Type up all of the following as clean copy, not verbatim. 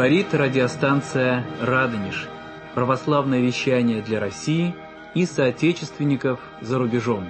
Говорит радиостанция «Радонеж». Православное вещание для России и соотечественников за рубежом.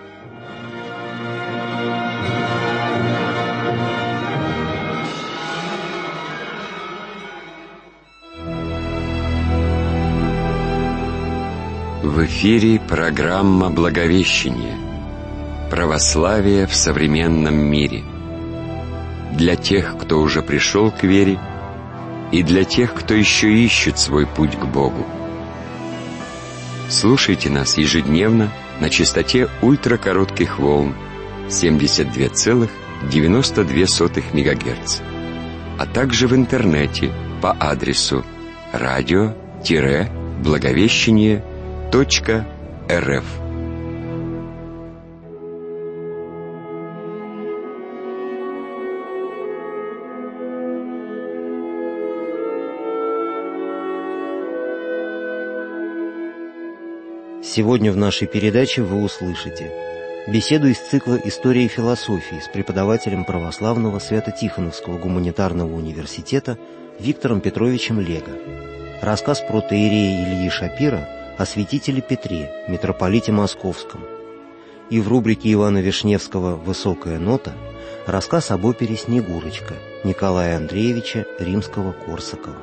В эфире программа «Благовещение. Православие в современном мире». Для тех, кто уже пришел к вере, и для тех, кто еще ищет свой путь к Богу. Слушайте нас ежедневно на частоте ультракоротких волн 72,92 МГц, а также в интернете по адресу radio-благовещение.рф. Сегодня в нашей передаче вы услышите беседу из цикла «История философии» с преподавателем православного Свято-Тихоновского гуманитарного университета Виктором Петровичем Лего, рассказ протоиерея Ильи Шапира о святителе Петре, митрополите Московском, и в рубрике Ивана Вишневского «Высокая нота» рассказ об опере «Снегурочка» Николая Андреевича Римского-Корсакова.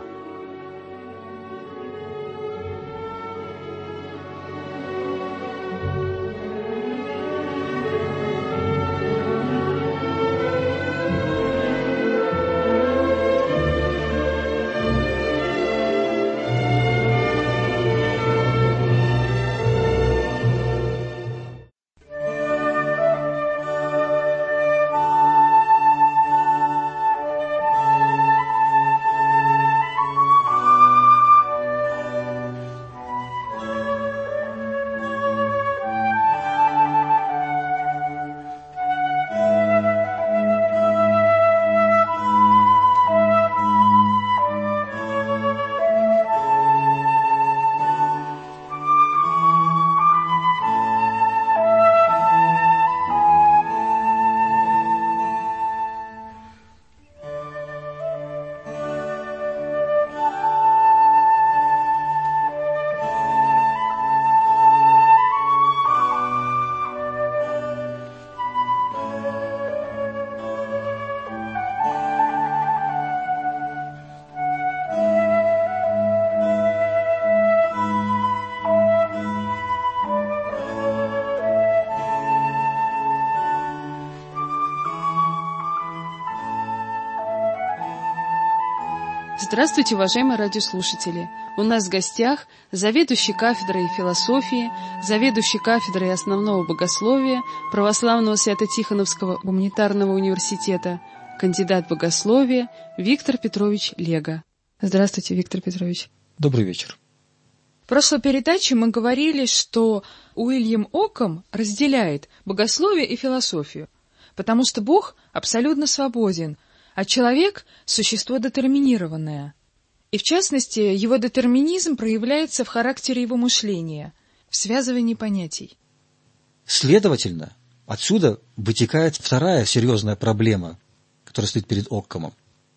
Здравствуйте, уважаемые радиослушатели! У нас в гостях заведующий кафедрой философии, заведующий кафедрой основного богословия Православного Свято-Тихоновского гуманитарного университета, кандидат богословия Виктор Петрович Лего. Здравствуйте, Виктор Петрович. Добрый вечер. В прошлой передаче мы говорили, что Уильям Оккам разделяет богословие и философию, потому что Бог абсолютно свободен, а человек — существо детерминированное. И, в частности, его детерминизм проявляется в характере его мышления, в связывании понятий. Следовательно, отсюда вытекает вторая серьезная проблема, которая стоит перед Оккамом.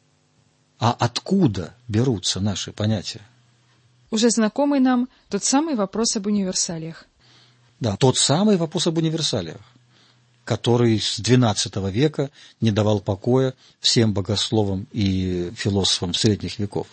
А откуда берутся наши понятия? Уже знакомый нам тот самый вопрос об универсалиях. Да, тот самый вопрос об универсалиях, который с XII века не давал покоя всем богословам и философам средних веков.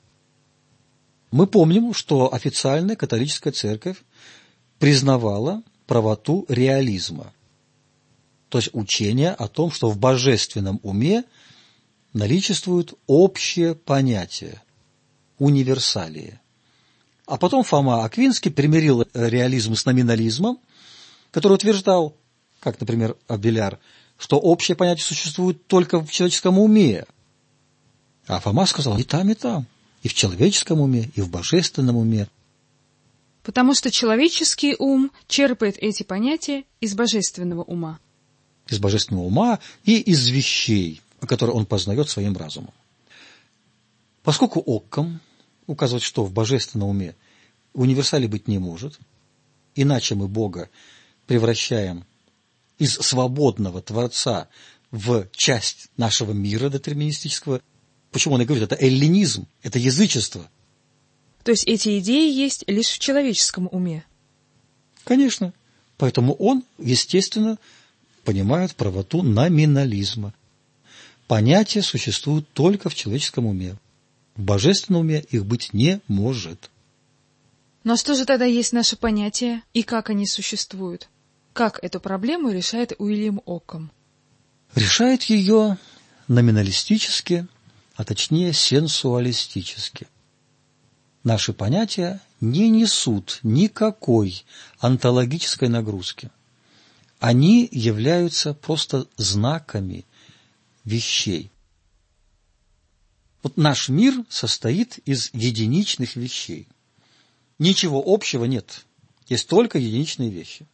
Мы помним, что официальная католическая церковь признавала правоту реализма, то есть учение о том, что в божественном уме наличествуют общие понятия, универсалии. А потом Фома Аквинский примирил реализм с номинализмом, который утверждал, как, например, Абеляр, что общее понятие существует только в человеческом уме. А Фома сказал, и там, и в человеческом уме, и в божественном уме. Потому что человеческий ум черпает эти понятия из божественного ума. Из божественного ума и из вещей, которые он познает своим разумом. Поскольку Оккам указывает, что в божественном уме универсалий быть не может, иначе мы Бога превращаем из свободного Творца в часть нашего мира детерминистического, почему он и говорит, это эллинизм, это язычество. То есть эти идеи есть лишь в человеческом уме? Конечно. Поэтому он, естественно, понимает правоту номинализма. Понятия существуют только в человеческом уме. В божественном уме их быть не может. Но что же тогда есть наше понятие и как они существуют? Как эту проблему решает Уильям Оккам? Решает ее номиналистически, а точнее сенсуалистически. Наши понятия не несут никакой онтологической нагрузки. Они являются просто знаками вещей. Вот наш мир состоит из единичных вещей. Ничего общего нет. Есть только единичные вещи.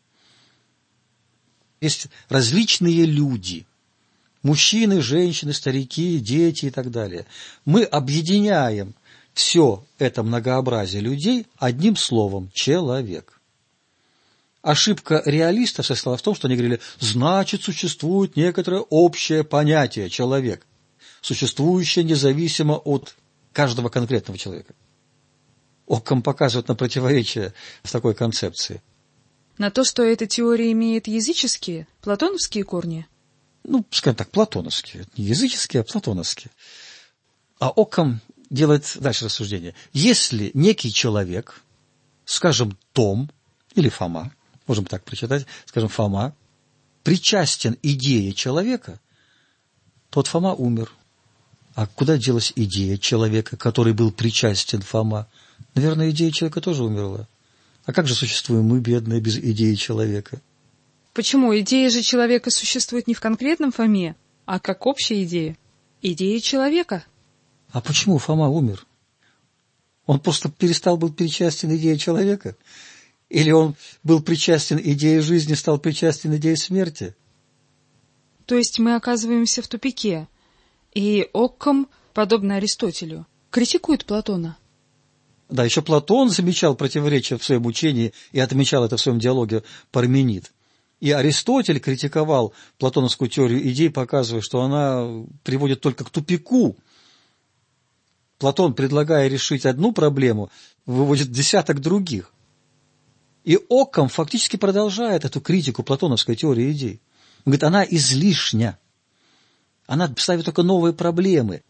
Есть различные люди. Мужчины, женщины, старики, дети и так далее. Мы объединяем все это многообразие людей одним словом – человек. Ошибка реалистов состояла в том, что они говорили, значит, существует некоторое общее понятие «человек», существующее независимо от каждого конкретного человека. Оккам показывает на противоречие в такой концепции. На то, что эта теория имеет языческие, платоновские корни? Ну, скажем так, платоновские. Не языческие, а платоновские. А Оккам делает дальше рассуждение. Если некий человек, скажем, Том или Фома, можем так прочитать, скажем, Фома, причастен идее человека, тот Фома умер. А куда делась идея человека, который был причастен Фома? Наверное, идея человека тоже умерла. А как же существуем мы, бедные, без идеи человека? Почему? Идея же человека существует не в конкретном Фоме, а как общая идея. Идея человека. А почему Фома умер? Он просто перестал быть причастен идее человека? Или он был причастен идее жизни, стал причастен идее смерти? То есть мы оказываемся в тупике. И Оккам, подобно Аристотелю, критикует Платона. Да, еще Платон замечал противоречия в своем учении и отмечал это в своем диалоге «Парменид». И Аристотель критиковал платоновскую теорию идей, показывая, что она приводит только к тупику. Платон, предлагая решить одну проблему, выводит десяток других. И Оккам фактически продолжает эту критику платоновской теории идей. Он говорит, она излишня. Она ставит только новые проблемы.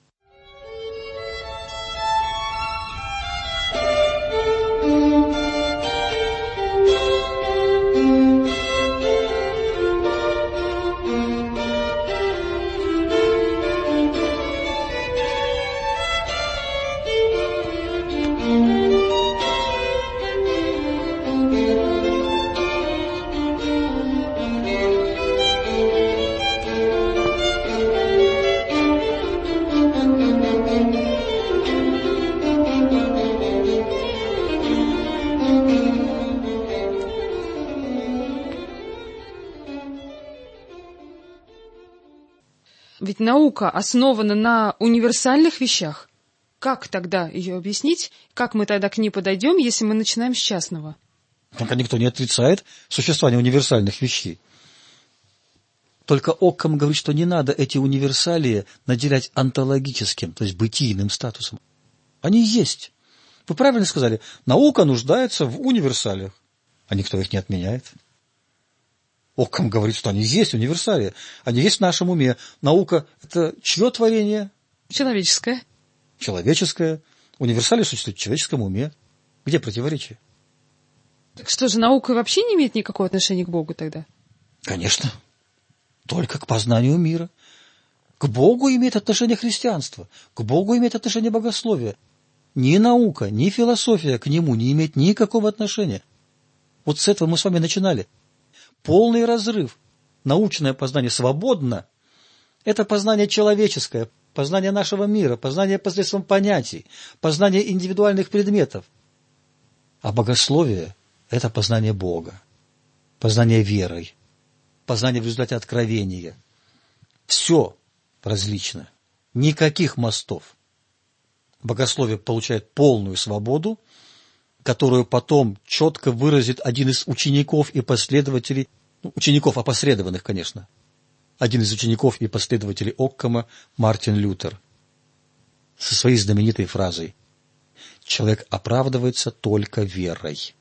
Ведь наука основана на универсальных вещах. Как тогда ее объяснить? Как мы тогда к ней подойдем, если мы начинаем с частного? Пока никто не отрицает существование универсальных вещей. Только Оккам говорит, что не надо эти универсалии наделять онтологическим, то есть бытийным статусом. Они есть. Вы правильно сказали, наука нуждается в универсалиях, а никто их не отменяет. Оккам говорит, что они есть универсалии, они есть в нашем уме. Наука – это чье творение? Человеческое. Человеческое. Универсалии существуют в человеческом уме. Где противоречие? Так что же, наука вообще не имеет никакого отношения к Богу тогда? Конечно. Только к познанию мира. К Богу имеет отношение христианство. К Богу имеет отношение богословие. Ни наука, ни философия к нему не имеет никакого отношения. Вот с этого мы с вами начинали. Полный разрыв. Научное познание свободно. Это познание человеческое, познание нашего мира, познание посредством понятий, познание индивидуальных предметов. А богословие – это познание Бога, познание верой, познание в результате откровения. Все различно. Никаких мостов. Богословие получает полную свободу, которую потом четко выразит один из учеников и последователей, учеников опосредованных, конечно, один из учеников и последователей Оккама, Мартин Лютер. со своей знаменитой фразой «Человек оправдывается только верой».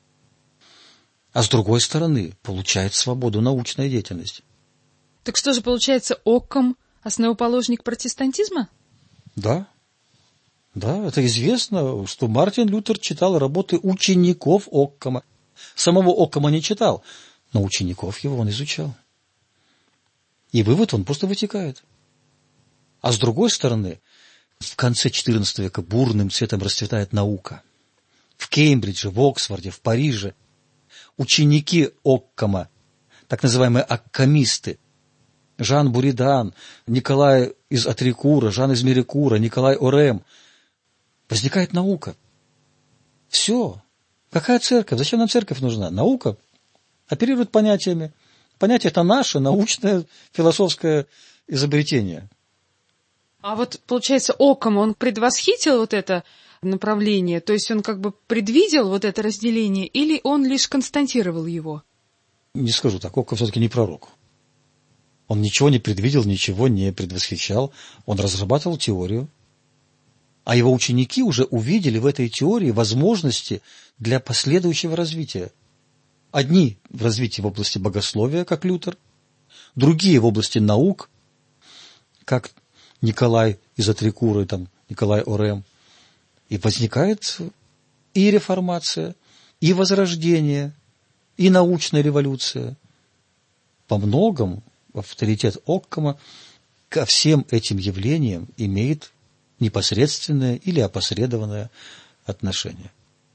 А с другой стороны, получает свободу научная деятельность. Так что же, получается, Оккам — основоположник протестантизма? Да. Да, это известно, что Мартин Лютер читал работы учеников Оккама. Самого Оккама не читал, но учеников его он изучал. И вывод он просто вытекает. А с другой стороны, в конце XIV века бурным цветом расцветает наука. В Кембридже, в Оксфорде, в Париже ученики Оккама, так называемые оккамисты, Жан Буридан, Николай из Атрикура, Жан из Мерикура, Николай Орем, возникает наука. Все. Какая церковь? Зачем нам церковь нужна? Наука оперирует понятиями. Понятие — это наше научное философское изобретение. А вот, получается, Оккам, он предвосхитил вот это направление, то есть он как бы предвидел вот это разделение, или он лишь констатировал его? Не скажу так, Оккам все-таки не пророк. Он ничего не предвидел, ничего не предвосхищал. Он разрабатывал теорию. А его ученики уже увидели в этой теории возможности для последующего развития. Одни в развитии в области богословия, как Лютер, другие в области наук, как Николай из Атрикуры, там, Николай Орем. И возникает и реформация, и возрождение, и научная революция. По многому авторитет Оккама ко всем этим явлениям имеет непосредственное или опосредованное отношение.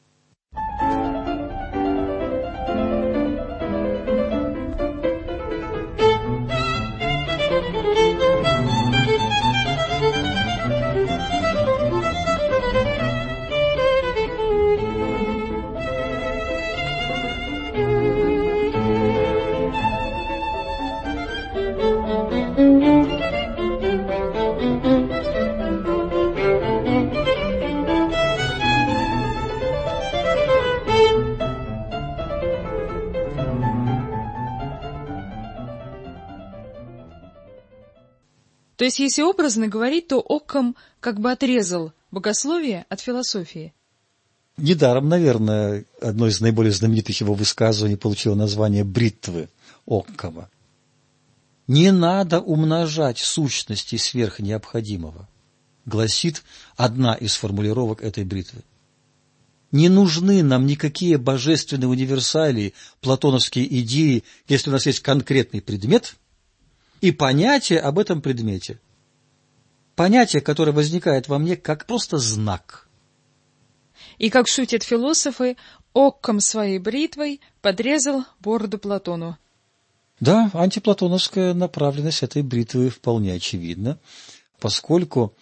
То есть, если образно говорить, то Оккам как бы отрезал богословие от философии. Недаром, наверное, одно из наиболее знаменитых его высказываний получило название «бритвы» Оккама. «Не надо умножать сущности сверх необходимого», гласит одна из формулировок этой бритвы. Не нужны нам никакие божественные универсалии, платоновские идеи, если у нас есть конкретный предмет и понятие об этом предмете. Понятие, которое возникает во мне как просто знак. И, как шутят философы, Оккам своей бритвой подрезал бороду Платону. Да, антиплатоновская направленность этой бритвы вполне очевидна, поскольку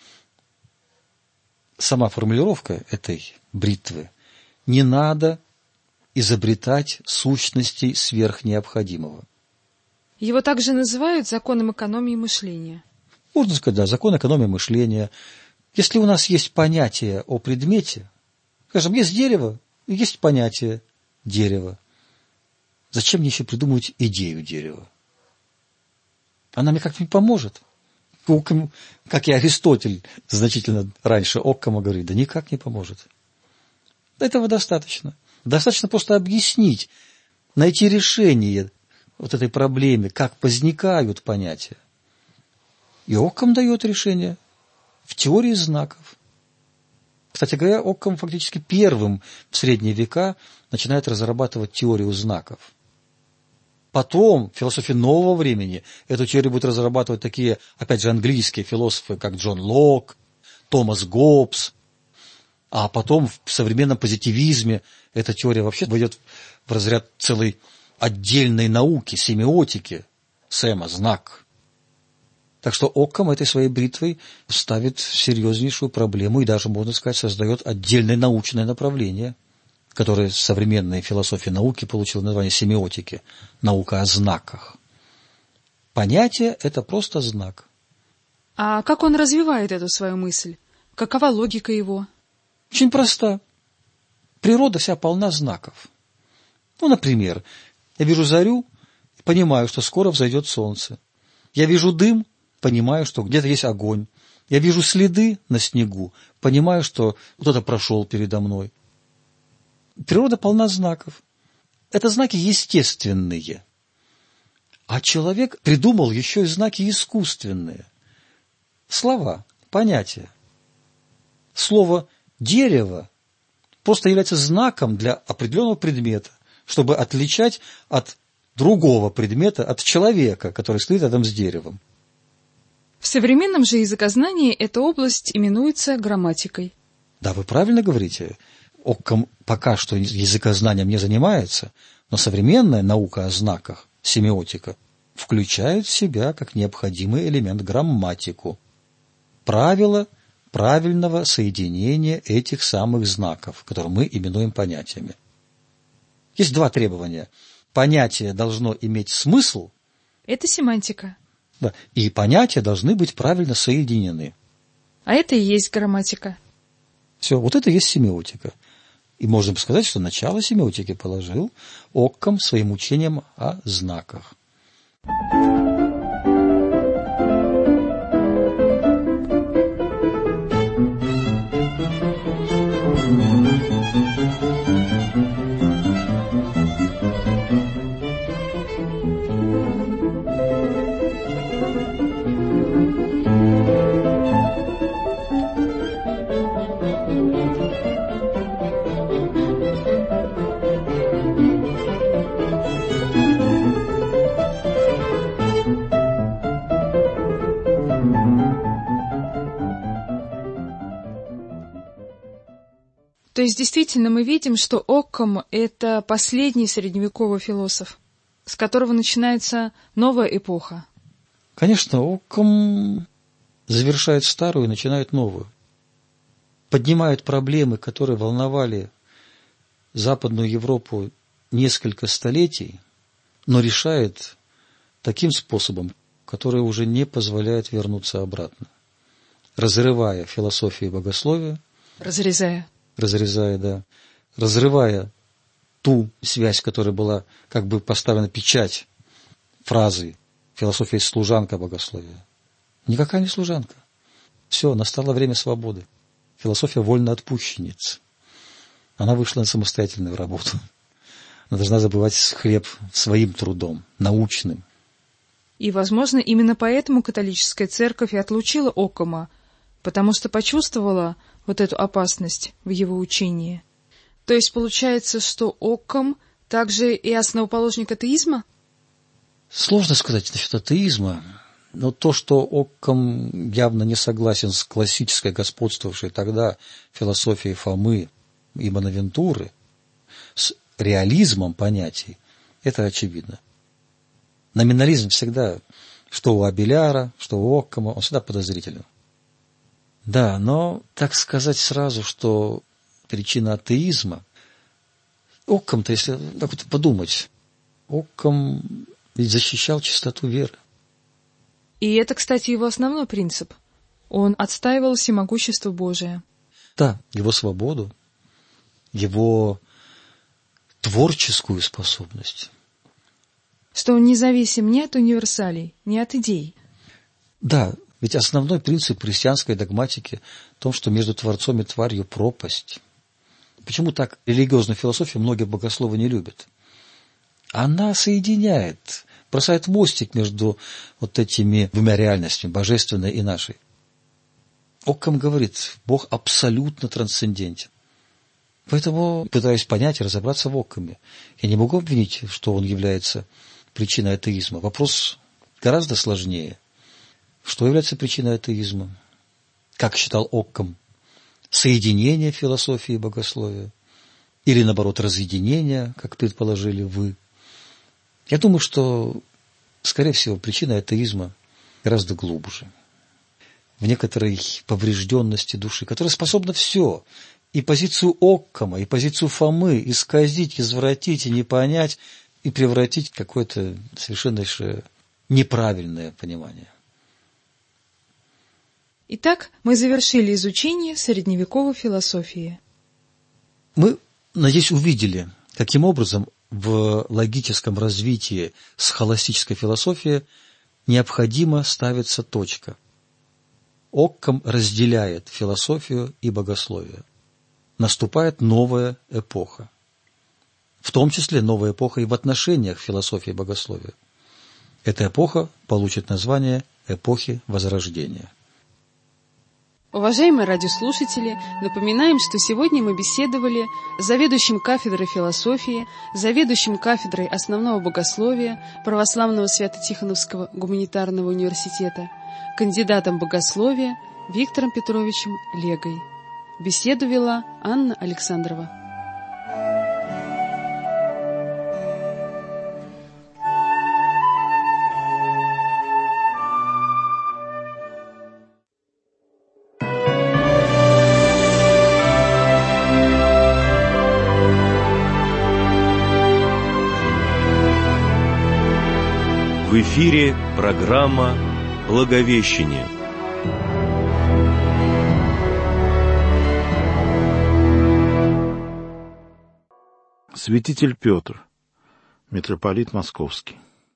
сама формулировка этой бритвы «не надо изобретать сущностей сверх необходимого». Его также называют законом экономии мышления. Можно сказать, да, закон экономии мышления. Если у нас есть понятие о предмете, скажем, есть дерево, и есть понятие дерева, зачем мне еще придумывать идею дерева? Она мне как-нибудь поможет. Как и Аристотель значительно раньше Оккама говорит, да никак не поможет. Этого достаточно. Достаточно просто объяснить, найти решение вот этой проблеме, как возникают понятия. И Оккам дает решение в теории знаков. Кстати говоря, Оккам фактически первым в средние века начинает разрабатывать теорию знаков. Потом, в философии нового времени, эту теорию будут разрабатывать такие, опять же, английские философы, как Джон Лок, Томас Гоббс. А потом в современном позитивизме эта теория вообще войдет в разряд целой отдельной науки, семиотики, Сэма, знак. Так что Оккам этой своей бритвой ставит серьезнейшую проблему и даже, можно сказать, создает отдельное научное направление, которое в современной философии науки получило название семиотики, наука о знаках. Понятие – это просто знак. А как он развивает эту свою мысль? Какова логика его? Очень проста. Природа вся полна знаков. Ну, например, я вижу зарю, понимаю, что скоро взойдет солнце. Я вижу дым, понимаю, что где-то есть огонь. Я вижу следы на снегу, понимаю, что кто-то прошел передо мной. Природа полна знаков. Это знаки естественные. А человек придумал еще и знаки искусственные. Слова, понятия. Слово «дерево» просто является знаком для определенного предмета, чтобы отличать от другого предмета, от человека, который стоит рядом с деревом. В современном же языкознании эта область именуется грамматикой. Да, вы правильно говорите. Оккам пока что языкознанием не занимается, но современная наука о знаках, семиотика, включает в себя как необходимый элемент грамматику. Правило правильного соединения этих самых знаков, которые мы именуем понятиями. Есть два требования. Понятие должно иметь смысл. Это семантика. Да, и понятия должны быть правильно соединены. А это и есть грамматика. Все, вот это и есть семиотика. И можем сказать, что начало семиотики положил Оккам своим учением о знаках. То есть, действительно, мы видим, что Оккам — это последний средневековый философ, с которого начинается новая эпоха. Конечно, Оккам завершает старую и начинает новую. Поднимает проблемы, которые волновали Западную Европу несколько столетий, но решает таким способом, который уже не позволяет вернуться обратно. Разрывая философию и богословие. Разрывая ту связь, которая была как бы поставлена печать фразы «философия есть служанка богословия». Никакая не служанка. Все, настало время свободы. Философия вольноотпущенница. Она вышла на самостоятельную работу. Она должна добывать хлеб своим трудом, научным. И, возможно, именно поэтому католическая церковь и отлучила Оккама, потому что почувствовала вот эту опасность в его учении. То есть получается, что Оккам также и основоположник атеизма? Сложно сказать насчет атеизма, но то, что Оккам явно не согласен с классической, господствовавшей тогда философией Фомы и Бонавентуры, с реализмом понятий, это очевидно. Номинализм всегда, что у Абеляра, что у Оккама, он всегда подозрителен. Да, но так сказать сразу, что причина атеизма, Оккам-то, если так вот подумать, Оккам ведь защищал чистоту веры. И это, кстати, его основной принцип. Он отстаивал всемогущество Божие. Да, его свободу, его творческую способность. Что он независим ни от универсалей, ни от идей. Да, ведь основной принцип христианской догматики в том, что между Творцом и тварью пропасть. Почему так религиозную философию многие богословы не любят? Она соединяет, бросает мостик между вот этими двумя реальностями, божественной и нашей. Оккам говорит, Бог абсолютно трансцендентен. Поэтому пытаюсь понять и разобраться в Оккаме. Я не могу обвинить, что он является причиной атеизма. Вопрос гораздо сложнее. Что является причиной атеизма? Как считал Оккам? Соединение философии и богословия? Или, наоборот, разъединение, как предположили вы? Я думаю, что, скорее всего, причина атеизма гораздо глубже. В некоторой поврежденности души, которая способна все. И позицию Оккама, и позицию Фомы исказить, извратить и не понять, и превратить в какое-то совершенно неправильное понимание. Итак, мы завершили изучение средневековой философии. Мы, надеюсь, увидели, каким образом в логическом развитии схоластической философии необходимо ставится точка. Оккам разделяет философию и богословие. Наступает новая эпоха. В том числе новая эпоха и в отношениях философии и богословия. Эта эпоха получит название эпохи Возрождения. Уважаемые радиослушатели, напоминаем, что сегодня мы беседовали с заведующим кафедрой философии, заведующим кафедрой основного богословия Православного Свято-Тихоновского гуманитарного университета, кандидатом богословия Виктором Петровичем Легой. Беседу вела Анна Александрова. В эфире программа «Благовещение». Святитель Петр, митрополит Московский.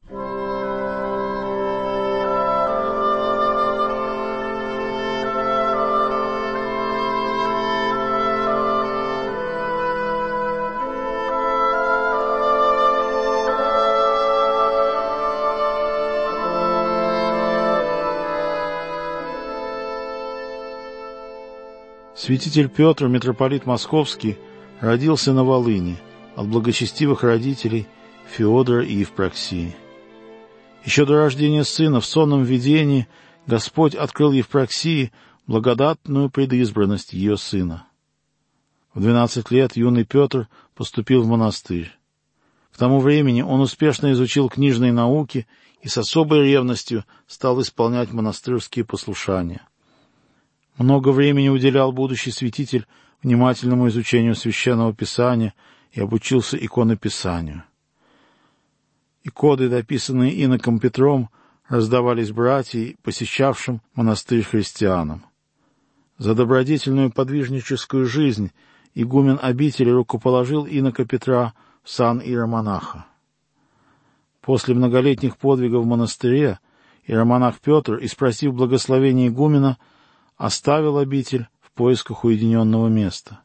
Святитель Петр, митрополит Московский, родился на Волыни от благочестивых родителей Феодора и Евпроксии. Еще до рождения сына в сонном видении Господь открыл Евпроксии благодатную предизбранность ее сына. В 12 лет юный Петр поступил в монастырь. К тому времени он успешно изучил книжные науки и с особой ревностью стал исполнять монастырские послушания. Много времени уделял будущий святитель внимательному изучению Священного Писания и обучился иконописанию. Иконы, написанные иноком Петром, раздавались братьям, посещавшим монастырь христианам. За добродетельную подвижническую жизнь игумен обители рукоположил инока Петра в сан иеромонаха. После многолетних подвигов в монастыре иеромонах Петр, испросив благословения игумена, оставил обитель в поисках уединенного места.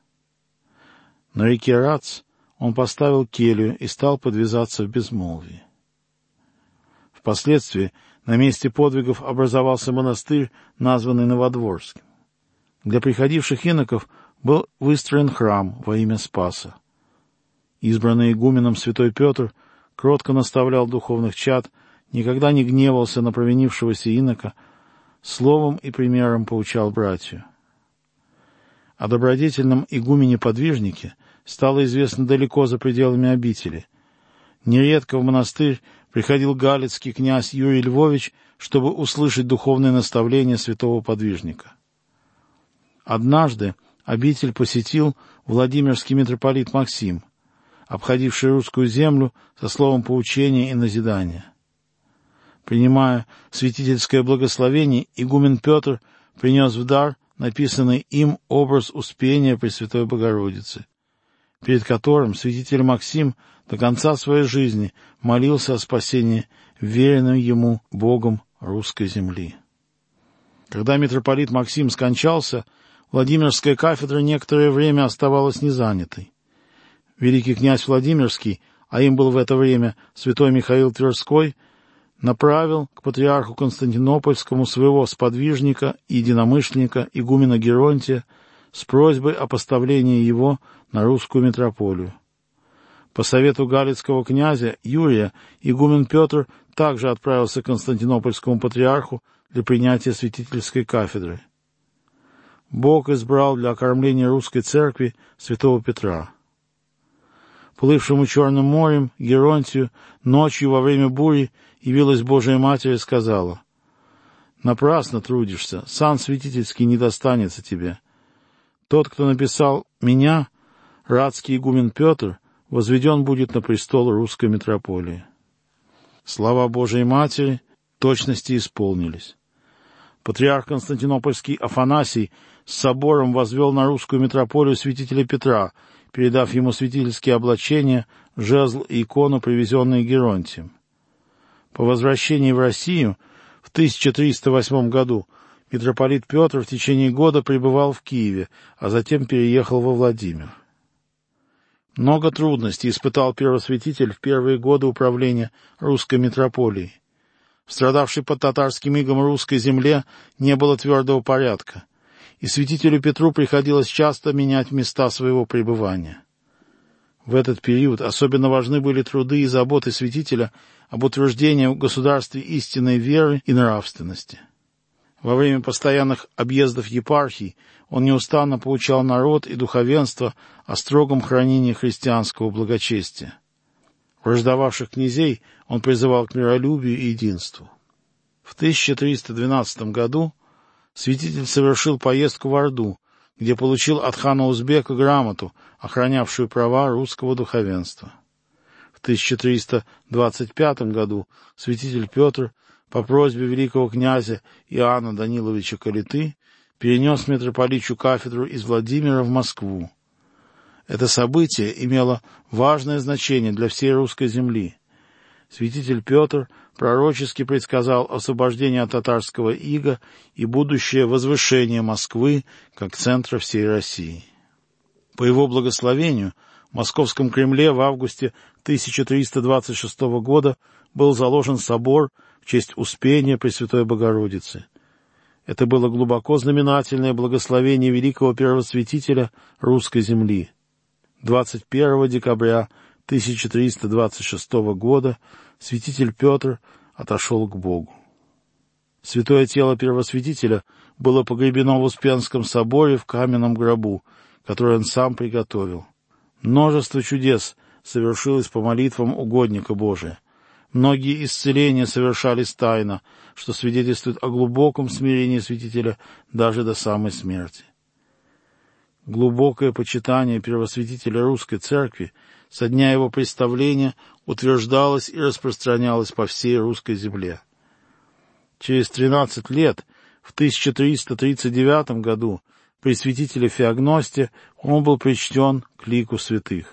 На реке Рац он поставил келью и стал подвязаться в безмолвии. Впоследствии на месте подвигов образовался монастырь, названный Новодворским. Для приходивших иноков был выстроен храм во имя Спаса. Избранный игуменом святой Петр кротко наставлял духовных чад, никогда не гневался на провинившегося инока, словом и примером поучал братью. О добродетельном игумене-подвижнике стало известно далеко за пределами обители. Нередко в монастырь приходил галицкий князь Юрий Львович, чтобы услышать духовные наставления святого подвижника. Однажды обитель посетил Владимирский митрополит Максим, обходивший русскую землю со словом поучения и назидания. Принимая святительское благословение, игумен Петр принес в дар написанный им образ Успения Пресвятой Богородицы, перед которым святитель Максим до конца своей жизни молился о спасении веренной ему Богом русской земли. Когда митрополит Максим скончался, Владимирская кафедра некоторое время оставалась незанятой. Великий князь Владимирский, а им был в это время святой Михаил Тверской, направил к патриарху Константинопольскому своего сподвижника и единомышленника игумена Геронтия с просьбой о поставлении его на русскую митрополию. По совету галицкого князя Юрия игумен Петр также отправился к Константинопольскому патриарху для принятия святительской кафедры. Бог избрал для окормления русской церкви святого Петра. Плывшему Черным морем Геронтию ночью во время бури явилась Божия Матерь и сказала: «Напрасно трудишься, сан святительский не достанется тебе. Тот, кто написал меня, ратский игумен Петр, возведен будет на престол русской митрополии». Слова Божией Матери в точности исполнились. Патриарх Константинопольский Афанасий с собором возвел на русскую митрополию святителя Петра, передав ему святительские облачения, жезл и икону, привезенные Геронтием. По возвращении в Россию в 1308 году митрополит Петр в течение года пребывал в Киеве, а затем переехал во Владимир. Много трудностей испытал первосвятитель в первые годы управления русской митрополией. В страдавшей под татарским игом русской земле не было твердого порядка, и святителю Петру приходилось часто менять места своего пребывания. В этот период особенно важны были труды и заботы святителя об утверждении в государстве истинной веры и нравственности. Во время постоянных объездов епархий он неустанно поучал народ и духовенство о строгом хранении христианского благочестия. Враждовавших князей он призывал к миролюбию и единству. В 1312 году святитель совершил поездку в Орду, где получил от хана Узбека грамоту, охранявшую права русского духовенства. В 1325 году святитель Петр по просьбе великого князя Иоанна Даниловича Калиты перенес митрополичью кафедру из Владимира в Москву. Это событие имело важное значение для всей русской земли. Святитель Петр пророчески предсказал освобождение от татарского ига и будущее возвышение Москвы как центра всей России. По его благословению в Московском Кремле в августе 1326 года был заложен собор в честь Успения Пресвятой Богородицы. Это было глубоко знаменательное благословение великого первосвятителя русской земли. 21 декабря 1326 года святитель Петр отошел к Богу. Святое тело первосвятителя было погребено в Успенском соборе в каменном гробу, который он сам приготовил. Множество чудес совершилось по молитвам угодника Божия. Многие исцеления совершались тайно, что свидетельствует о глубоком смирении святителя даже до самой смерти. Глубокое почитание первосвятителя русской церкви со дня его представления утверждалось и распространялось по всей русской земле. Через 13 лет, в 1339 году, при святителе Феогносте он был причтен к лику святых.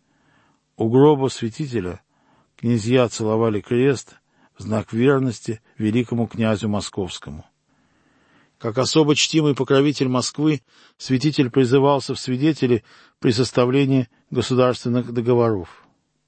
У гроба святителя князья целовали крест в знак верности великому князю Московскому. Как особо чтимый покровитель Москвы, святитель призывался в свидетели при составлении государственных договоров.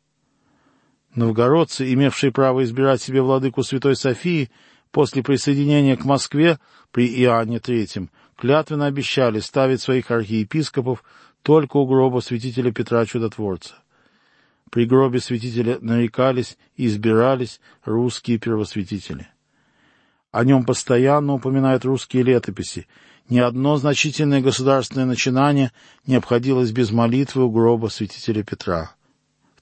Новгородцы, имевшие право избирать себе владыку Святой Софии, после присоединения к Москве при Иоанне III клятвенно обещали ставить своих архиепископов только у гроба святителя Петра Чудотворца. При гробе святителя нарекались и избирались русские первосвятители. О нем постоянно упоминают русские летописи. Ни одно значительное государственное начинание не обходилось без молитвы у гроба святителя Петра. В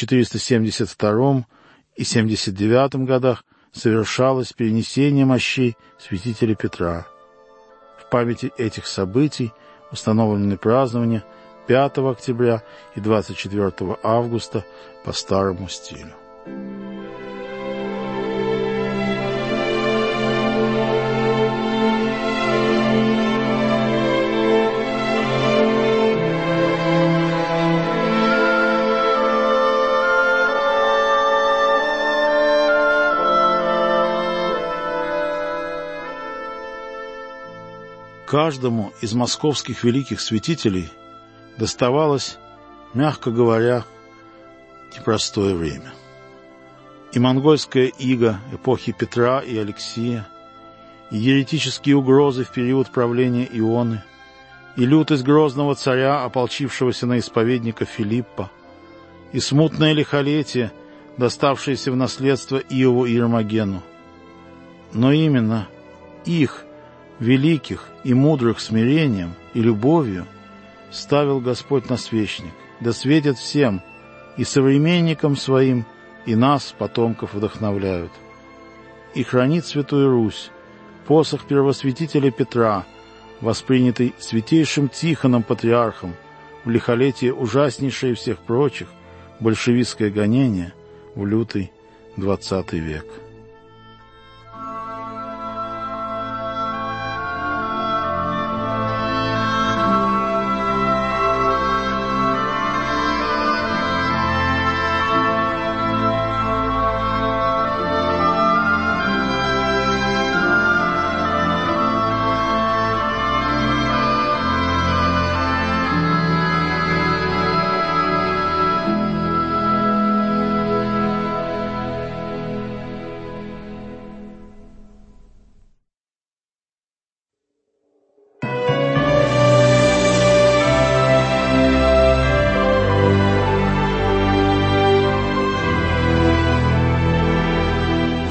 1472 и 79 годах совершалось перенесение мощей святителя Петра. В памяти этих событий установлены празднования 5 октября и 24 августа по старому стилю. Каждому из московских великих святителей доставалось, мягко говоря, непростое время. И монгольская ига эпохи Петра и Алексия, и еретические угрозы в период правления Ионы, и лютость грозного царя, ополчившегося на исповедника Филиппа, и смутное лихолетие, доставшееся в наследство Иову и Ермогену. Но именно их, великих и мудрых, смирением и любовью ставил Господь на свечник, да светят всем, и современникам своим, и нас, потомков, вдохновляют. И хранит Святую Русь посох первосвятителя Петра, воспринятый святейшим Тихоном Патриархом в лихолетие ужаснейшее всех прочих, большевистское гонение в лютый 20 век.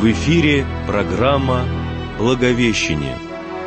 В эфире программа «Благовещение».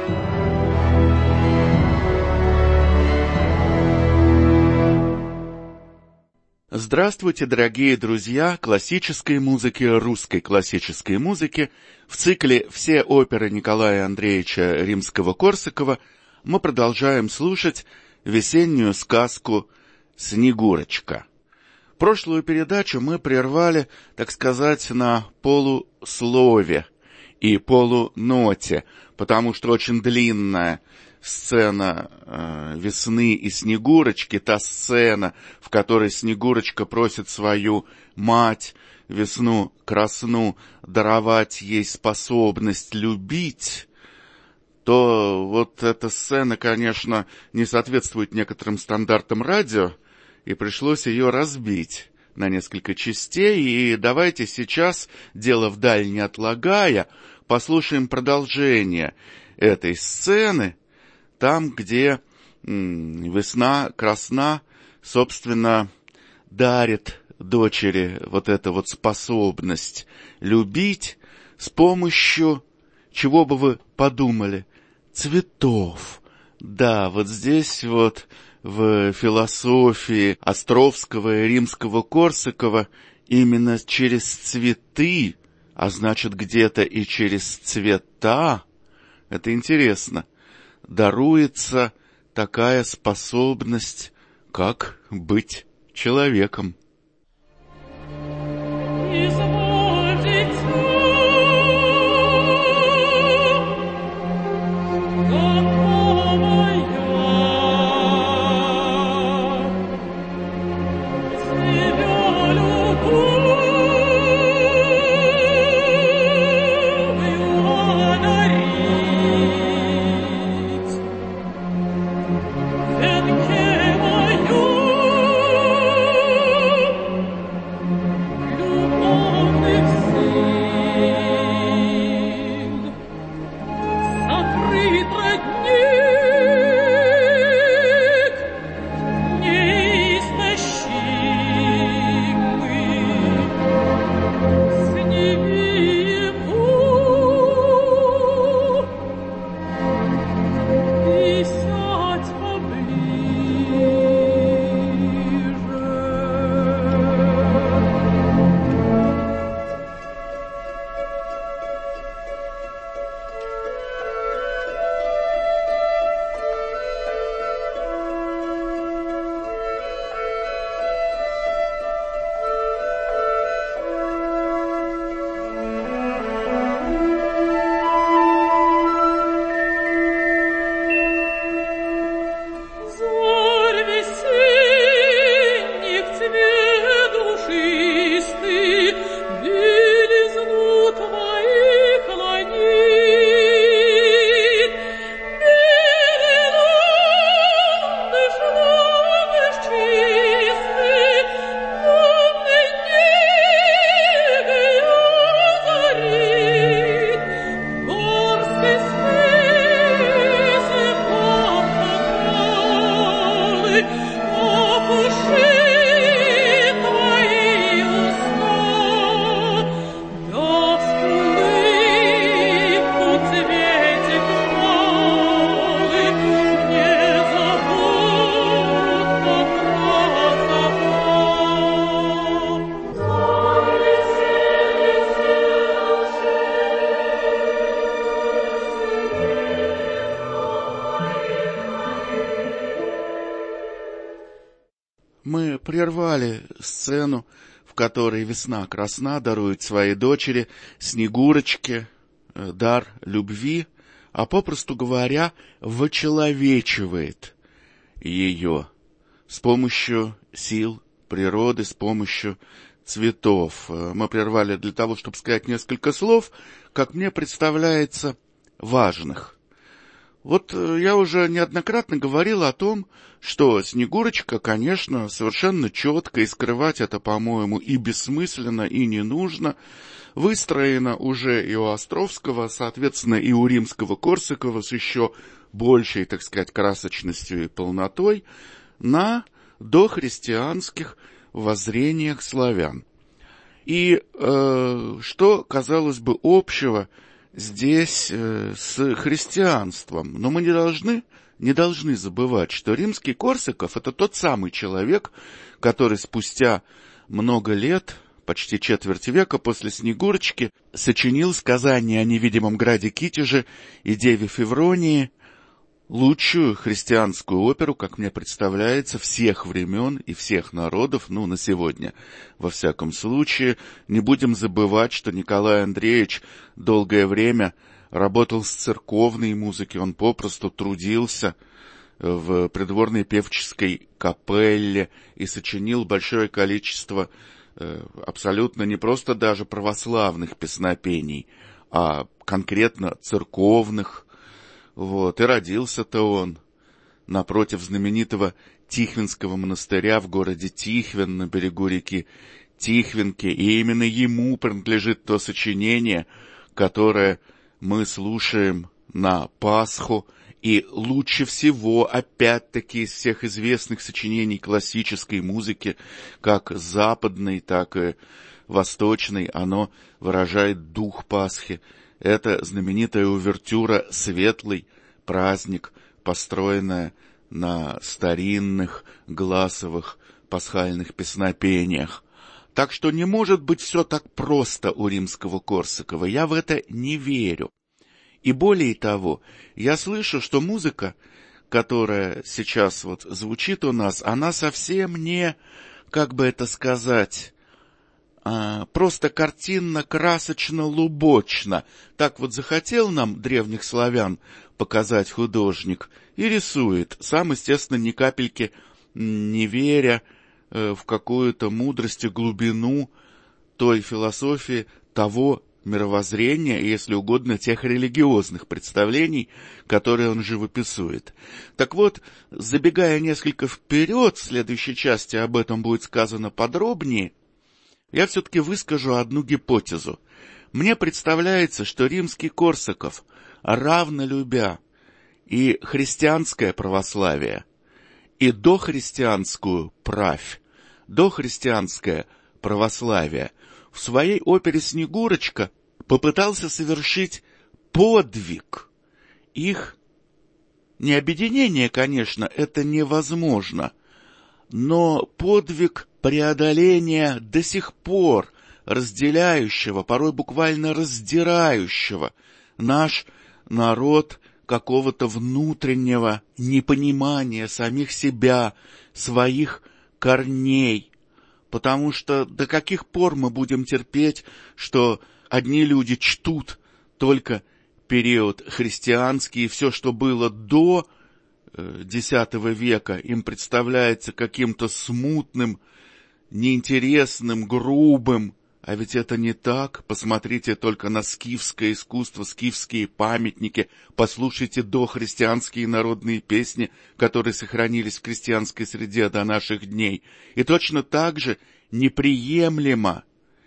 Здравствуйте, дорогие друзья классической музыки, русской классической музыки. В цикле «Все оперы Николая Андреевича Римского-Корсакова» мы продолжаем слушать весеннюю сказку «Снегурочка». Прошлую передачу мы прервали, так сказать, на полуслове и полуноте, потому что очень длинная сцена весны и Снегурочки, та сцена, в которой Снегурочка просит свою мать, Весну Красну, даровать ей способность любить, то вот эта сцена, конечно, не соответствует некоторым стандартам радио, и пришлось ее разбить на несколько частей. И давайте сейчас, дело вдаль не отлагая, послушаем продолжение этой сцены, там, где Весна Красна, собственно, дарит дочери вот эту вот способность любить с помощью, чего бы вы подумали, цветов. Да, вот здесь вот в философии Островского и Римского-Корсакова именно через цветы, а значит где-то и через цвета, это интересно, даруется такая способность, как быть человеком. Мы прервали сцену, в которой Весна Красна дарует своей дочери Снегурочке дар любви, а попросту говоря, вочеловечивает ее с помощью сил природы, с помощью цветов. Мы прервали для того, чтобы сказать несколько слов, как мне представляется, важных. Вот я уже неоднократно говорил о том, что Снегурочка, конечно, совершенно четко, и скрывать это, по-моему, и бессмысленно, и не нужно, выстроена уже и у Островского, соответственно, и у Римского-Корсакова с еще большей, так сказать, красочностью и полнотой на дохристианских воззрениях славян. И что, казалось бы, общего здесь с христианством? Но мы не должны забывать, что Римский-Корсаков — это тот самый человек, который спустя много лет, почти четверть века после «Снегурочки», сочинил сказание о невидимом граде Китеже и деве Февронии, лучшую христианскую оперу, как мне представляется, всех времен и всех народов, на сегодня, во всяком случае. Не будем забывать, что Николай Андреевич долгое время работал с церковной музыкой, он попросту трудился в придворной певческой капелле и сочинил большое количество абсолютно не просто даже православных песнопений, а конкретно церковных. И родился-то он напротив знаменитого Тихвинского монастыря в городе Тихвин на берегу реки Тихвинки, и именно ему принадлежит то сочинение, которое мы слушаем на Пасху, и лучше всего, опять-таки, из всех известных сочинений классической музыки, как западной, так и восточной, оно выражает дух Пасхи. Это знаменитая увертюра «Светлый праздник», построенная на старинных гласовых пасхальных песнопениях. Так что не может быть все так просто у Римского-Корсакова. Я в это не верю. И более того, я слышу, что музыка, которая сейчас звучит у нас, она совсем не, как бы это сказать, просто картинно-красочно-лубочно. Так захотел нам древних славян показать художник и рисует, сам, естественно, ни капельки не веря в какую-то мудрость и глубину той философии, того мировоззрения, если угодно, тех религиозных представлений, которые он живописует. Так вот, забегая несколько вперед, в следующей части об этом будет сказано подробнее, я все-таки выскажу одну гипотезу. Мне представляется, что Римский-Корсаков, равно любя и христианское православие, и дохристианскую правь, дохристианское православие, в своей опере «Снегурочка» попытался совершить подвиг. Их необъединение, конечно, это невозможно, но подвиг преодоления до сих пор разделяющего, порой буквально раздирающего наш народ какого-то внутреннего непонимания самих себя, своих корней. Потому что до каких пор мы будем терпеть, что одни люди чтут только период христианский, и все, что было до X века, им представляется каким-то смутным, неинтересным, грубым. А ведь это не так. Посмотрите только на скифское искусство, скифские памятники, послушайте дохристианские народные песни, которые сохранились в крестьянской среде до наших дней. И точно так же неприемлемо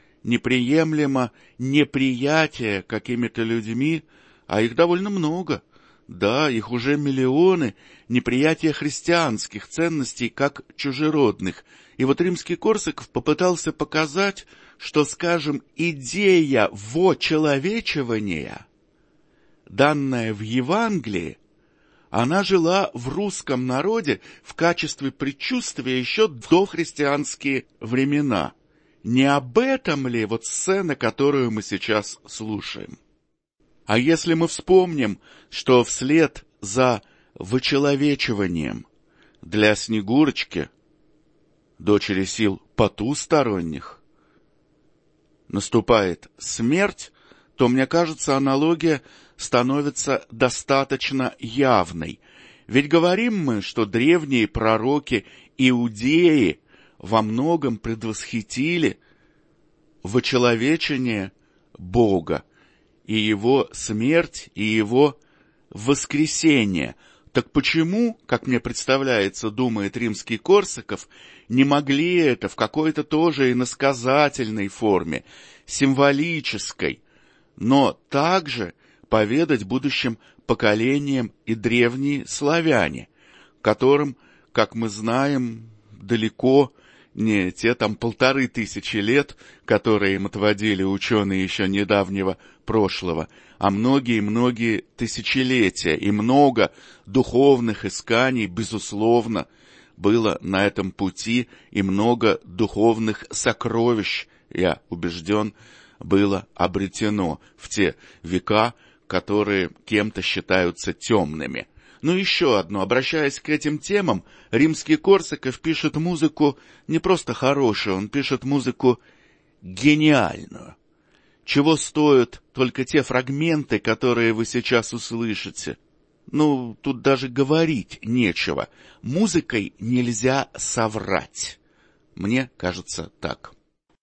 неприятие какими-то людьми, а их довольно много, да, их уже миллионы, неприятие христианских ценностей как чужеродных. И Римский-Корсаков попытался показать, что, скажем, идея вочеловечивания, данная в Евангелии, она жила в русском народе в качестве предчувствия еще до христианские времена. Не об этом ли сцена, которую мы сейчас слушаем? А если мы вспомним, что вслед за вочеловечиванием для Снегурочки, дочери сил потусторонних, наступает смерть, то, мне кажется, аналогия становится достаточно явной. Ведь говорим мы, что древние пророки иудеи во многом предвосхитили вочеловечение Бога и его смерть, и его воскресение. Так почему, как мне представляется, думает Римский-Корсаков, не могли это в какой-то тоже иносказательной форме, символической, но также поведать будущим поколениям и древние славяне, которым, как мы знаем, далеко не те там 1500 лет, которые им отводили ученые еще недавнего прошлого, а многие-многие тысячелетия, и много духовных исканий, безусловно, было на этом пути, и много духовных сокровищ, я убежден, было обретено в те века, которые кем-то считаются темными. Ну, еще одно. Обращаясь к этим темам, Римский-Корсаков пишет музыку не просто хорошую, он пишет музыку гениальную. Чего стоят только те фрагменты, которые вы сейчас услышите? Ну, тут даже говорить нечего. Музыкой нельзя соврать. Мне кажется так.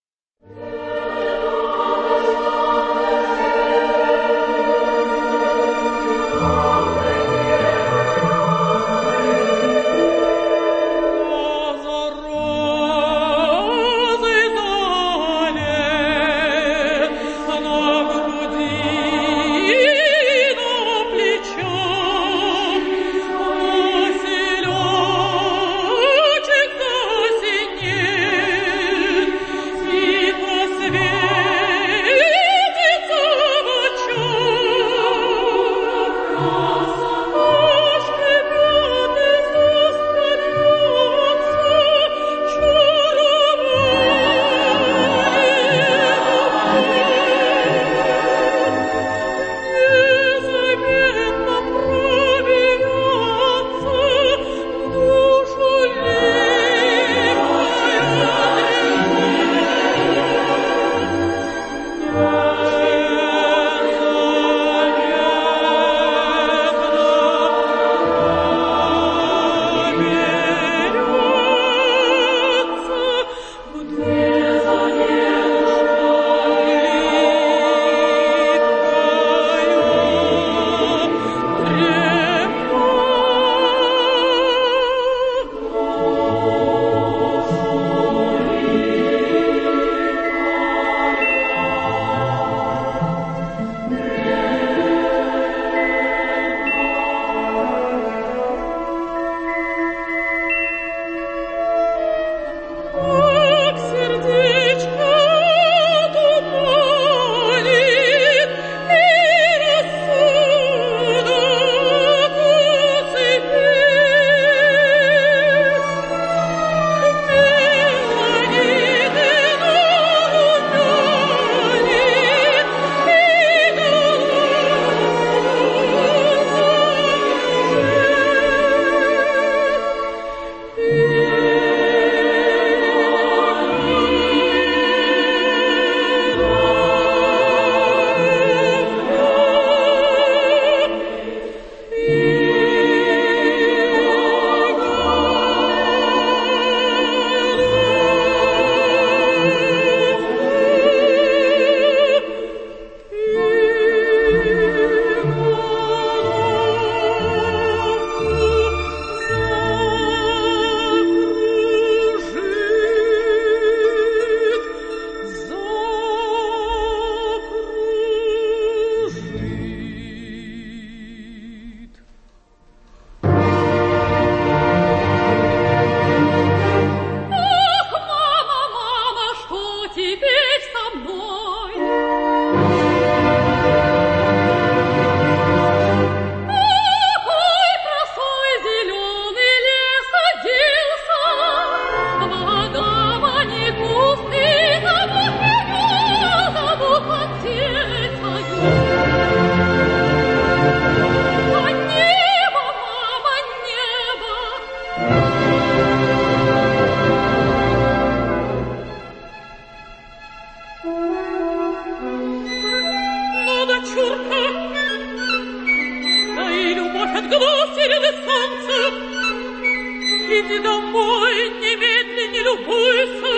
Иди домой, немедленно не любуйся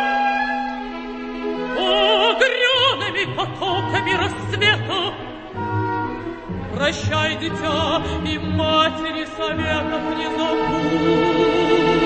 багряными потоками рассвета. Прощай, дитя, и матери советов не забудь.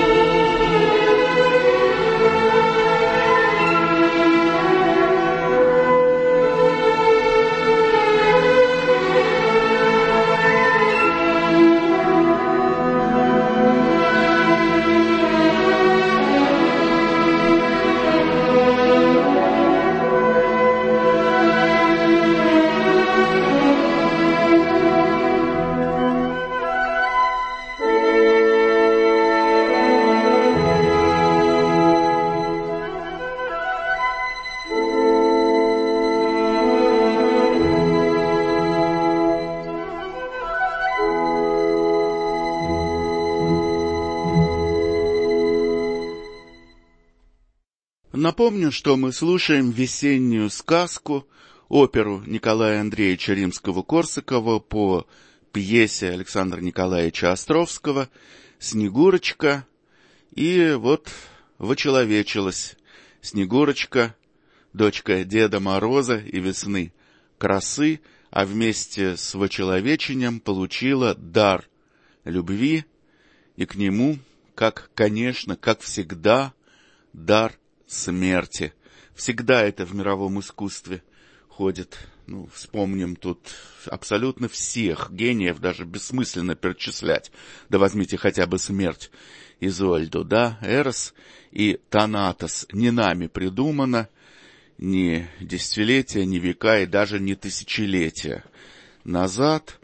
Напомню, что мы слушаем весеннюю сказку, оперу Николая Андреевича Римского-Корсакова по пьесе Александра Николаевича Островского «Снегурочка». И вот вочеловечилась Снегурочка, дочка Деда Мороза и Весны Красы, а вместе с вочеловечением получила дар любви, и к нему, конечно, как всегда, дар смерти. Всегда это в мировом искусстве ходит. Вспомним тут абсолютно всех гениев, даже бессмысленно перечислять. Да возьмите хотя бы смерть Изольду, да? Эрос и Танатос не нами придумано, ни десятилетия, ни века и даже не тысячелетия назад.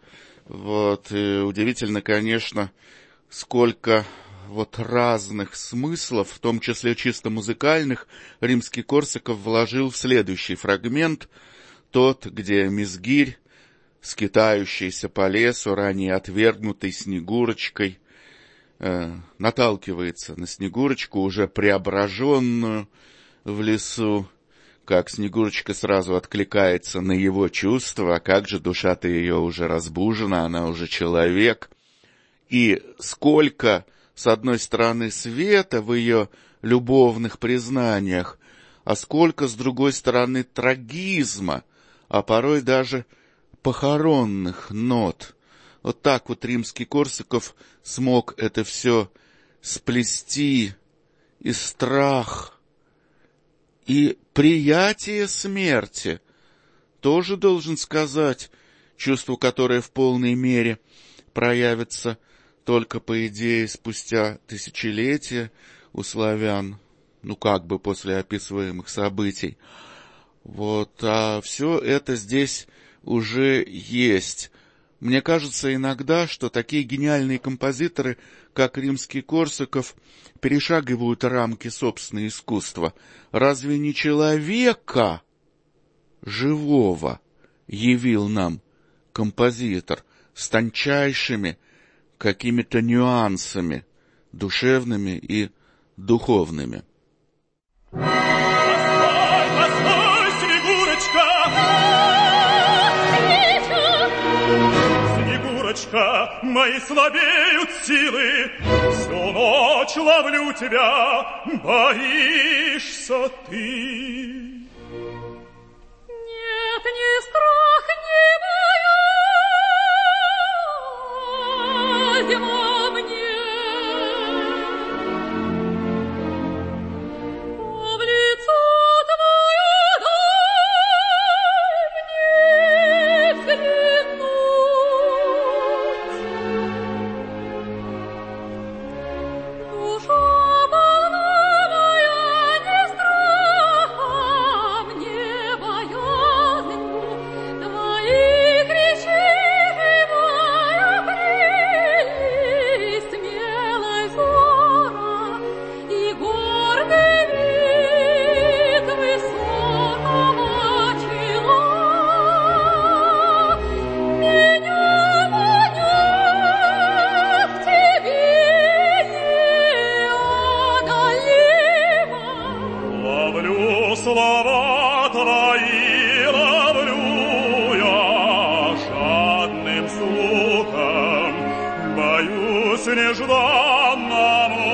И удивительно, конечно, сколько разных смыслов, в том числе чисто музыкальных, Римский-Корсаков вложил в следующий фрагмент, тот, где Мизгирь, скитающийся по лесу, ранее отвергнутой Снегурочкой, наталкивается на Снегурочку, уже преображенную в лесу, как Снегурочка сразу откликается на его чувства, а как же душа-то ее уже разбужена, она уже человек. И сколько, с одной стороны, света в ее любовных признаниях, а сколько, с другой стороны, трагизма, а порой даже похоронных нот. Вот так вот Римский-Корсаков смог это все сплести, и страх, и приятие смерти, тоже, должен сказать, чувство, которое в полной мере проявится только, по идее, спустя тысячелетия у славян, после описываемых событий. А все это здесь уже есть. Мне кажется иногда, что такие гениальные композиторы, как Римский-Корсаков, перешагивают рамки собственного искусства. Разве не человека живого явил нам композитор с тончайшими какими-то нюансами, душевными и духовными? Постой, Снегурочка! Снегурочка, мои слабеют силы, всю ночь ловлю тебя, боишься ты? Нет, ни страх, ни боязнь во мне. В лицо твое дай мне взглянуть. Душа больная не страхом, не боязнью, твои кричи живая прелесть, смелая взора и гордый вид высокого чела. Меня манят к тебе неодолимо. Ловлю слова твои, ловлю я жадным слухом, боюсь нежданному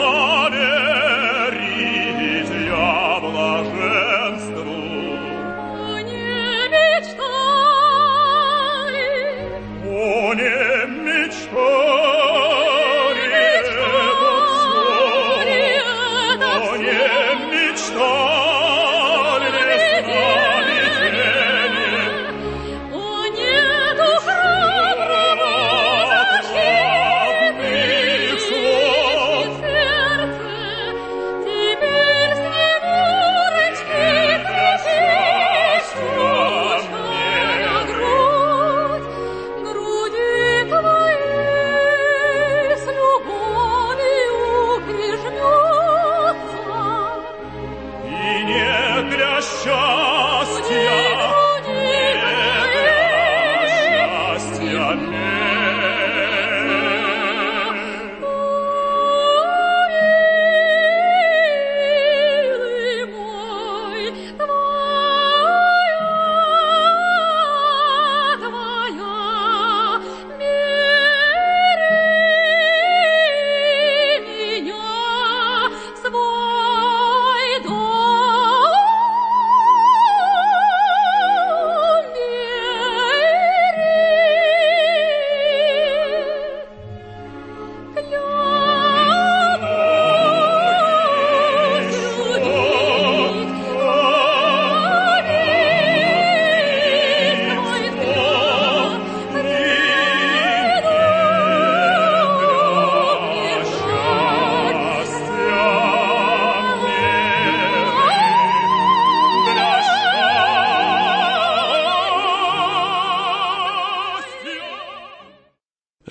поверить я блаженству. Не мечтали, не мечтали этот сон, не мечтали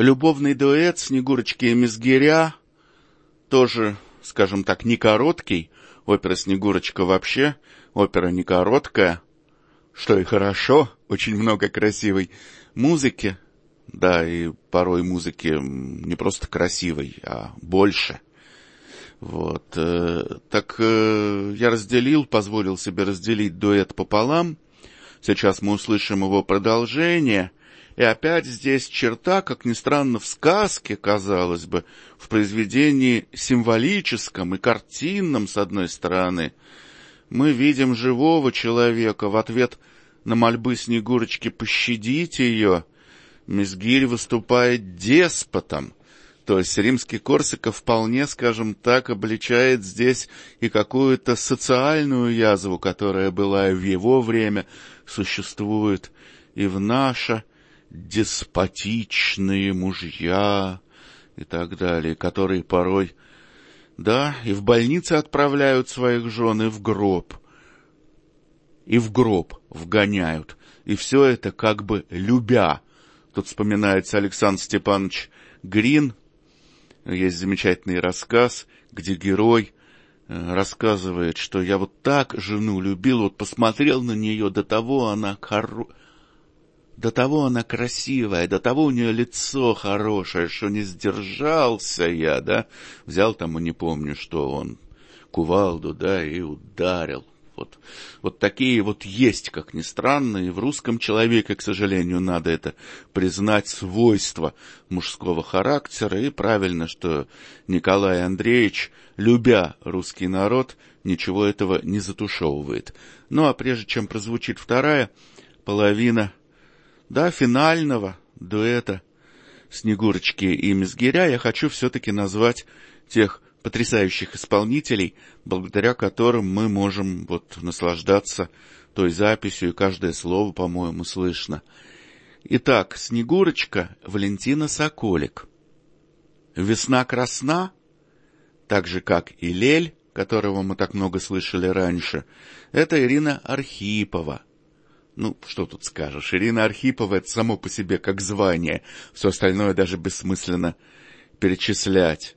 любовный дуэт Снегурочки и Мизгиря, тоже, скажем так, не короткий. Опера «Снегурочка» вообще опера не короткая, что и хорошо, очень много красивой музыки, да, и порой музыки не просто красивой, а больше. Вот, так я позволил себе разделить дуэт пополам. Сейчас мы услышим его продолжение. И опять здесь черта, как ни странно, в сказке, казалось бы, в произведении символическом и картинном, с одной стороны, мы видим живого человека. В ответ на мольбы Снегурочки пощадить ее, Мизгирь выступает деспотом. То есть римский Корсаков вполне, скажем так, обличает здесь и какую-то социальную язву, которая была и в его время, существует и в наше, деспотичные мужья и так далее, которые порой, да, и в больницы отправляют своих жен, и в гроб вгоняют. И все это как бы любя. Тут вспоминается Александр Степанович Грин. Есть замечательный рассказ, где герой рассказывает, что я вот так жену любил, вот посмотрел на нее, до того она красивая, до того у нее лицо хорошее, что не сдержался я, да, взял там, и не помню, что он, кувалду, да, и ударил. Вот такие вот есть, как ни странно, и в русском человеке, к сожалению, надо это признать, свойства мужского характера, и правильно, что Николай Андреевич, любя русский народ, ничего этого не затушевывает. Ну, а прежде чем прозвучит вторая половина, да, финального дуэта Снегурочки и Мизгиря, я хочу все-таки назвать тех потрясающих исполнителей, благодаря которым мы можем вот наслаждаться той записью, и каждое слово, по-моему, слышно. Итак, Снегурочка Валентина Соколик. «Весна красна», так же, как и «Лель», которого мы так много слышали раньше, это Ирина Архипова. Ну, что тут скажешь, Ирина Архипова — это само по себе как звание, все остальное даже бессмысленно перечислять.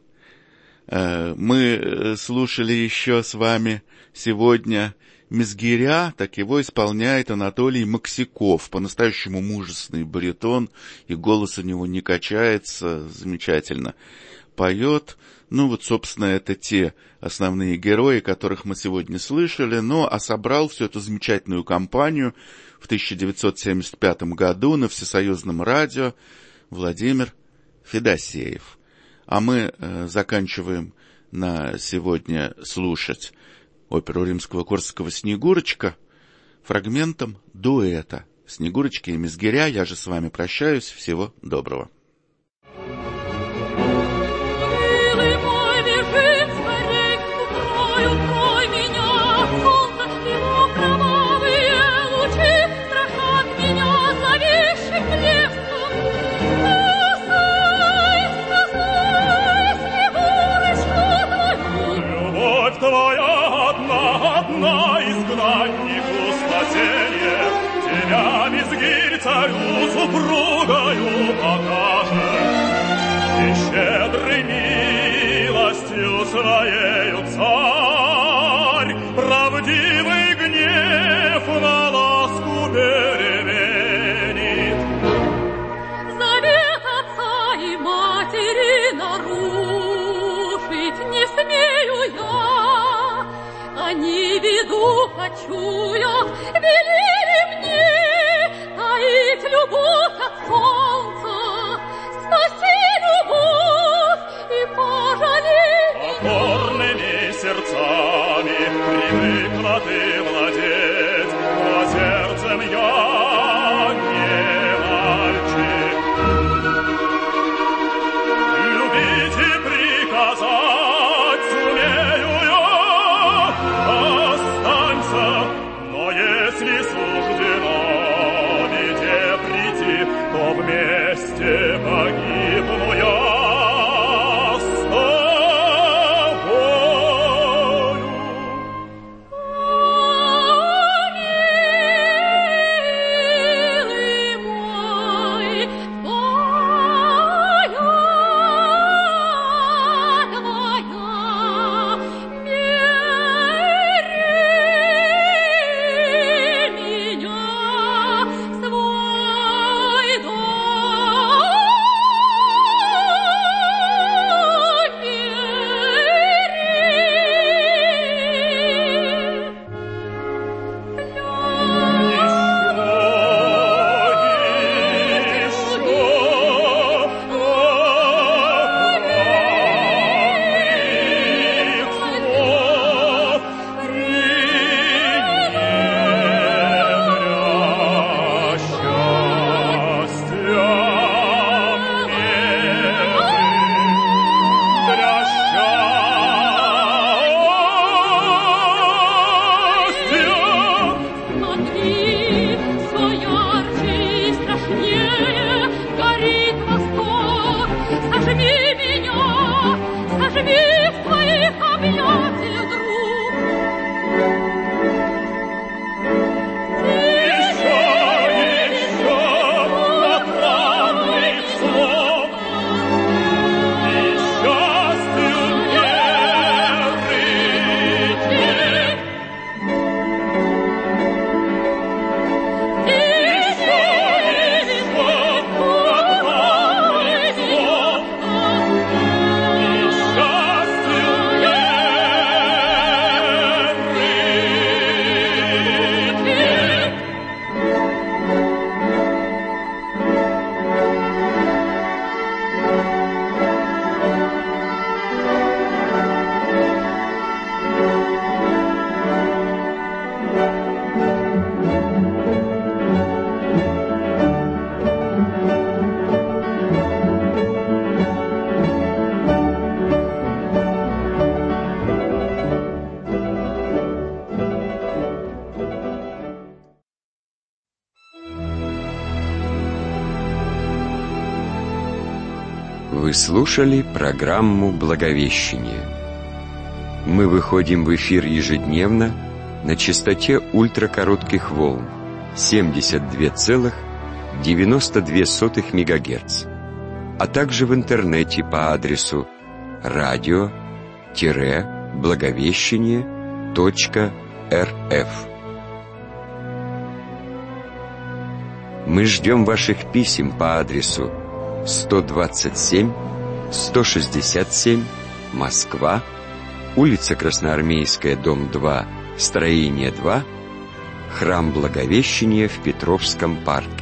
Мы слушали еще с вами сегодня Мизгиря, так его исполняет Анатолий Максиков, по-настоящему мужественный баритон, и голос у него не качается, замечательно поет. Ну вот, собственно, это те основные герои, которых мы сегодня слышали, а собрал всю эту замечательную компанию в 1975 году на Всесоюзном радио Владимир Федосеев. А мы заканчиваем на сегодня слушать оперу римского-корсакова «Снегурочка» фрагментом дуэта «Снегурочки и Мизгиря». Я же с вами прощаюсь. Всего доброго. Твоя одна, изгнаннику спасенье, тебя, Мизгирь, царю супругою покажет, и щедрой милостью своею царь правдивый гнев на ласку переменит. Завет отца и матери нарушить не смею я. Они виду почуют, велели мне таить любовь от солнца. Спаси любовь и пожалей меня. Покорными сердцами привыкла ты владеть, но сердцем я не мальчик. Любить и приказать сумею я. Останься, но если суждено беде прийти, то вместе погибну я с тобою. Вы слушали программу «Благовещение». Мы выходим в эфир ежедневно на частоте ультракоротких волн 72,92 МГц, а также в интернете по адресу radio-благовещение.рф. Мы ждем ваших писем по адресу 127 167 Москва, улица Красноармейская, дом 2, строение 2, Храм Благовещения в Петровском парке.